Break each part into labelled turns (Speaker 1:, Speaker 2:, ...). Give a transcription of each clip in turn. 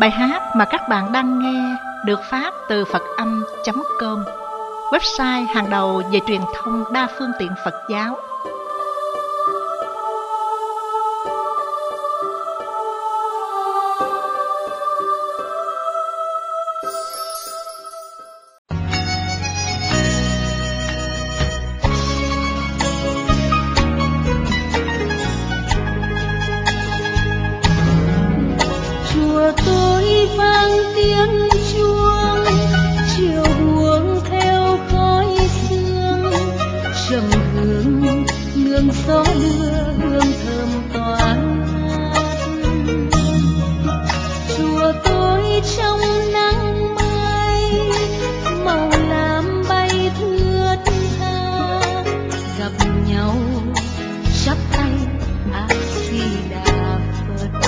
Speaker 1: Bài hát mà các bạn đang nghe được phát từ Phật-âm.com, website hàng đầu về truyền thông đa phương tiện Phật giáo.
Speaker 2: Chùa tôi vang tiếng chuông, chiều buông theo khói sương, trầm hương nương gió đưa hương thơm tỏa ngát. Chùa tôi trong nắng mai, màu lam bay thướt tha, gặp nhau chắp tay A Di Đà Phật.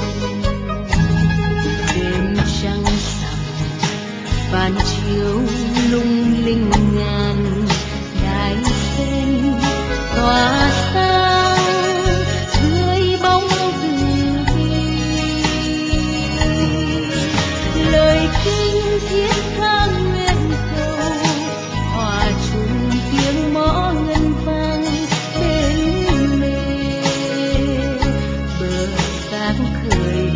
Speaker 2: Đêm trăng sầm vạn chiếu lung linh ngàn, đài sen tỏa sáng dưới bóng rừng vi. Lời kinh thiết tha nguyện cầu, hòa chung tiếng mõ ngân vang bên mê. Bờ cát khơi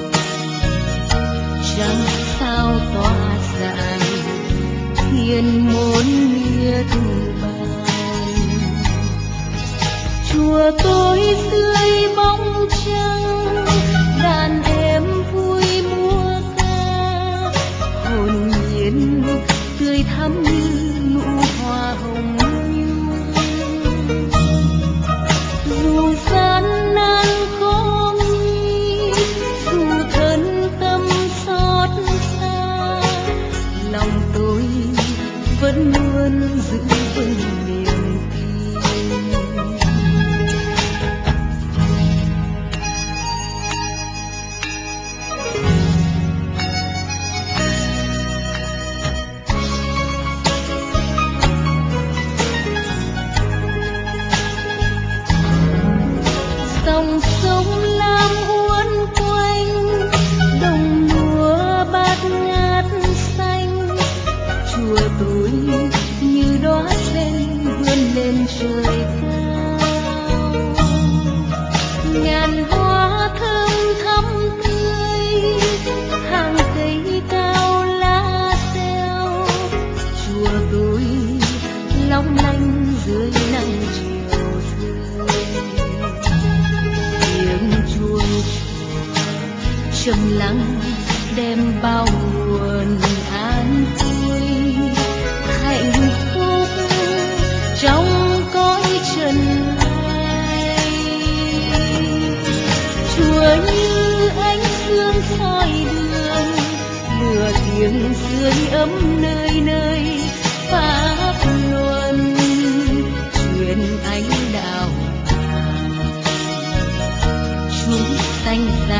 Speaker 2: trăng sao tỏa rạng, thiên môn miệt bàn. Chùa tôi dưới bóng trăng, đàn em vui múa ca, hồn nhiên tươi thắm như nụ hoa hồng nhung. Dù gian nan khó nghĩ, dù thân tâm xót xa, lòng tôi vẫn luôn giữ vững niềm tin. Dòng sông lam uốn quanh, đồng lúa bát ngát xanh. Chùa tôi như đóa sen vươn lên trời cao, ngàn hoa thơm thắm tươi, hàng cây cao lá xeo. Chùa tôi long lanh dưới nắng chiều rơi, tiếng chuông chùa trầm lắng đem bao nguồn an vui, hạnh phúc trong cõi trần ai. Chùa như ánh sương soi đường, lửa tiếng dưới ấm nơi nơi pháp luân, truyền ánh đạo vàng chúng sanh ra